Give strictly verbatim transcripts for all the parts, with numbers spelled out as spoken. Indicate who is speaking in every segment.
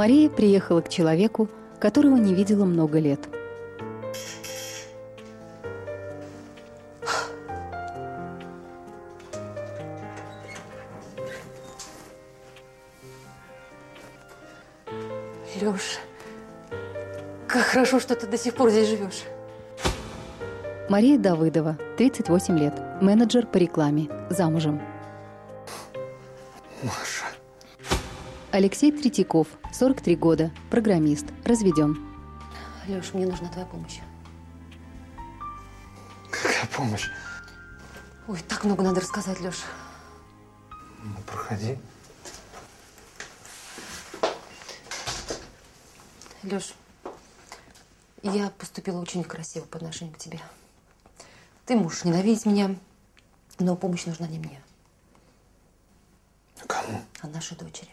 Speaker 1: Мария приехала к человеку, которого не видела много лет.
Speaker 2: Лёш, как хорошо, что ты до сих пор здесь живешь.
Speaker 1: Мария Давыдова, тридцать восемь лет, менеджер по рекламе, замужем.
Speaker 3: Маша.
Speaker 1: Алексей Третьяков, сорок три года, программист, разведен.
Speaker 2: Лёш, мне нужна твоя помощь.
Speaker 3: Какая помощь?
Speaker 2: Ой, так много надо рассказать, Лёш.
Speaker 3: Ну, проходи.
Speaker 2: Лёш, я поступила очень некрасиво по отношению к тебе. Ты можешь ненавидеть меня, но помощь нужна не мне.
Speaker 3: А кому?
Speaker 2: А нашей дочери.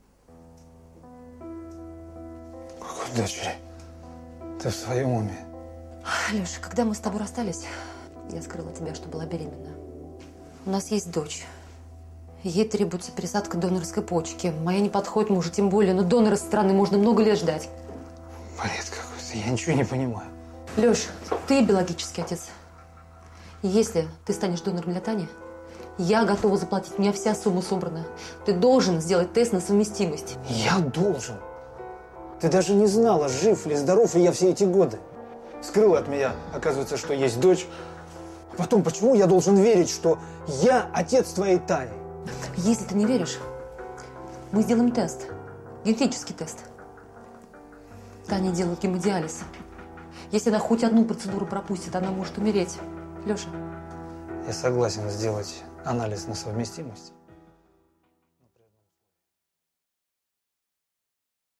Speaker 3: Какой дочери? Ты в своем уме?
Speaker 2: Лёша, когда мы с тобой расстались, я скрыла тебя, что была беременна. У нас есть дочь. Ей требуется пересадка донорской почки. Моя не подходит мужу, тем более, но донора со стороны можно много лет ждать.
Speaker 3: Бред какой-то, я ничего не понимаю.
Speaker 2: Лёш, ты биологический отец. Если ты станешь донором для Тани, я готова заплатить. У меня вся сумма собрана. Ты должен сделать тест на совместимость.
Speaker 3: Я должен? Ты даже не знала, жив ли, здоров ли я все эти годы. Скрыла от меня, оказывается, что есть дочь. А потом, почему я должен верить, что я отец твоей Тани?
Speaker 2: Если ты не веришь, мы сделаем тест. Генетический тест. Таня делает гемодиализ. Если она хоть одну процедуру пропустит, она может умереть. Лёша.
Speaker 3: Я согласен сделать анализ на совместимость.